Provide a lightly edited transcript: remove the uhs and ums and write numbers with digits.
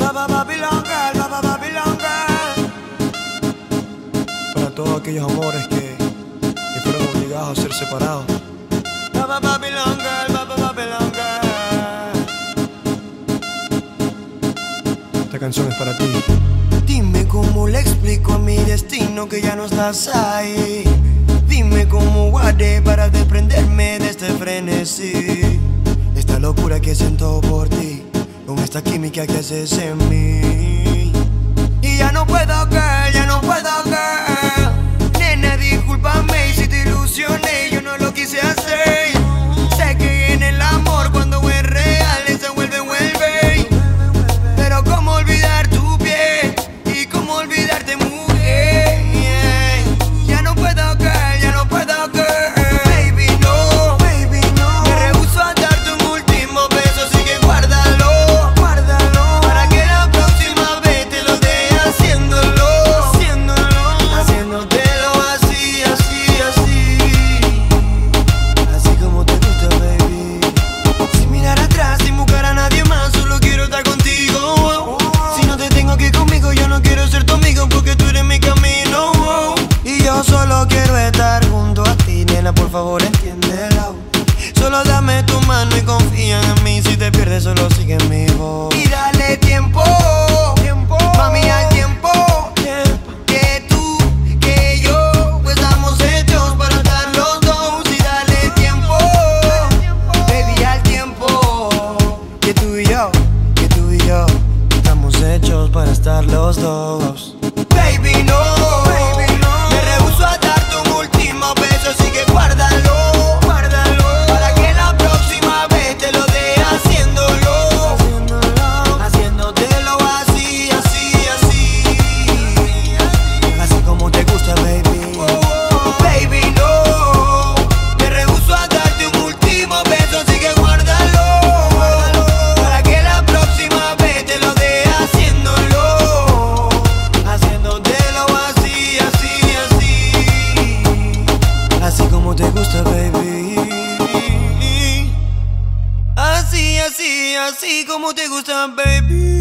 Babylon Girl, Babylon Girl. Para todos aquellos amores que fueron obligados a ser separados. Babylon Girl, Babylon Girl. Esta canción es para ti. Dime cómo le explico a mi destino que ya no estás ahí. Dime cómo guardé para desprenderme de este frenesí. Esta locura que siento por ti, con esta química que haces en mí. Y ya no puedo, girl, ya no puedo, girl. Nena, discúlpame si te ilusioné, yo no lo quise hacer. Sé que en el amor cuando es real se vuelve. Pero cómo olvidar tu piel y cómo olvidarte, mujer. Ya no puedo, girl, ya no puedo, girl. Baby, no, baby, no. Me rehúso a darte un último beso, así que guárdalo, guárdalo. Para que la próxima vez te lo dé haciéndolo, haciéndotelo así, así, así. Así como te gusta, baby. Sin mirar atrás, sin buscar a nadie más, solo quiero estar contigo. Si no te tengo aquí conmigo, yo no quiero ser tu amigo, porque tú eres mi camino. Y yo solo quiero estar junto a ti, nena, por favor entiéndelo. Solo dame tu mano y confía en mí. Si te pierdes, solo sigue mi voz. Y dale tiempo, mami, al tiempo. Que tú, que yo, pues estamos hechos para estar los dos. Y dale tiempo, baby, al tiempo. Que tú y yo, estamos hechos para estar los dos. Baby, no, me rehúso a darte un último beso, así que guárdalo, para que la próxima vez te lo dé haciéndolo, haciéndotelo así, así, así. Así como te gusta, baby. Baby, no, me rehúso a darte un último beso, así que guárdalo, para que la próxima vez te lo dé haciéndolo, haciéndotelo así, así, así. Así como te gusta, baby. Así, así, así como te gusta, baby.